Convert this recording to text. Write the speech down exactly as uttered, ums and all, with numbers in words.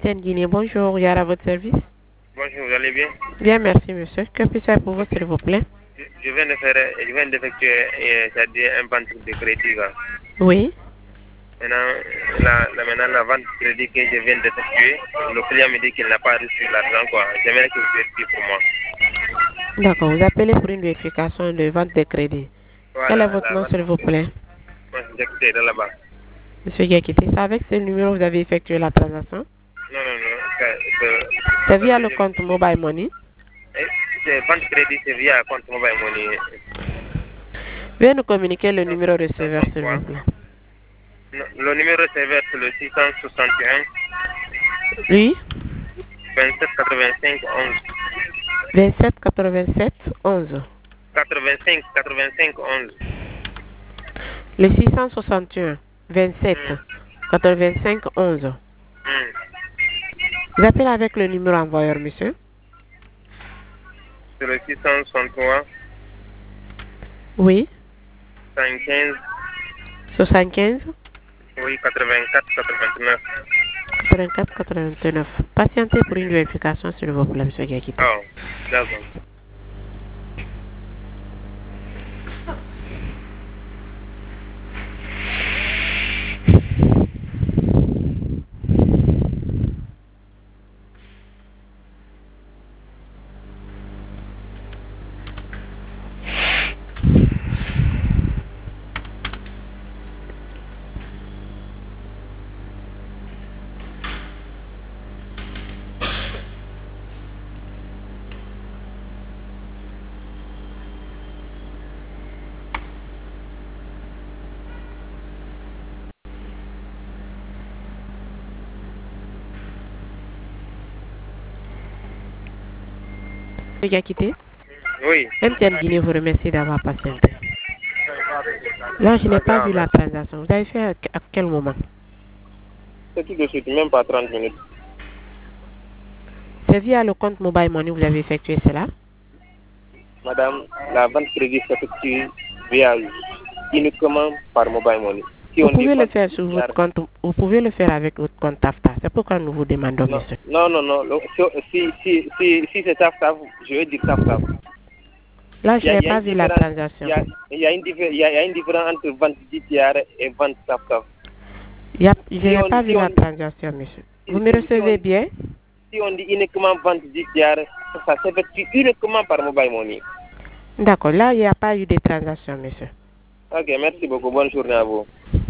M T N Guinée, bonjour, Yara à votre service. Bonjour, vous allez bien? Bien, merci monsieur. Que puis-je faire pour vous, s'il vous plaît? Je, je viens de faire, je viens d'effectuer, euh, c'est-à-dire un vente de crédit là. Oui. Maintenant, la, la, maintenant, la vente de crédit que je viens d'effectuer, le client me dit qu'il n'a pas reçu l'argent, quoi. J'aimerais que vous vérifiez pour moi. D'accord, vous appelez pour une vérification de vente de crédit. Voilà, Quel est votre la nom, vente. s'il vous plaît? Moi, je suis de là-bas. Monsieur Diakité, c'est avec ce numéro que vous avez effectué la transaction? Non, non, non. C'est via le compte Mobile Money? C'est vente crédit, c'est via compte Mobile Money. Veuillez nous communiquer le numéro receveur, s'il vous plaît. Le numéro receveur, c'est le six cent soixante et un. Oui. vingt-sept quatre-vingt-cinq onze. vingt-sept quatre-vingt-sept onze. quatre-vingt-cinq quatre-vingt-cinq onze. Le six cent soixante et un vingt-sept quatre-vingt-cinq onze. Mm. Vous appelez avec le numéro envoyeur, monsieur? C'est le six cent soixante-trois. Oui. soixante-quinze. soixante-quinze. Oui, quatre-vingt-quatre quatre-vingt-neuf. quatre-vingt-quatre quatre-vingt-neuf. Patientez pour une vérification, s'il vous plaît, monsieur Diakité. Oh, d'accord. Monsieur Diakité? Oui. M T N Guinée vous remercie d'avoir patienté. Là, je n'ai pas vu la transaction. Vous avez fait à à quel moment? C'est tout de suite, même pas trente minutes. C'est via le compte Mobile Money que vous avez effectué cela? Madame, la vente crédit s'effectue via uniquement par Mobile Money. Si Vous on dit pouvez le vente faire sur votre compte, vous pouvez le faire avec votre compte TAFTA. C'est pourquoi nous vous demandons, non, monsieur. non, non, non. le- Si, si, si, si c'est TAFTA, je vais dire TAFTA. Là, Il je y a- n'ai il y a pas une vu la différence- transaction. Il y a, il y a une diffé- il y a- il y a une différence entre vente D T R et vente TAFTA. Il y a- je Si n'ai on- pas si vu la on- transaction, monsieur. si- Vous me si- recevez si on- bien? Si on dit uniquement vente D T R, ça s'effectue uniquement par Mobile Money. D'accord. Là, il n'y a pas eu de transaction, monsieur. Ok, merci beaucoup. Bonne journée à vous.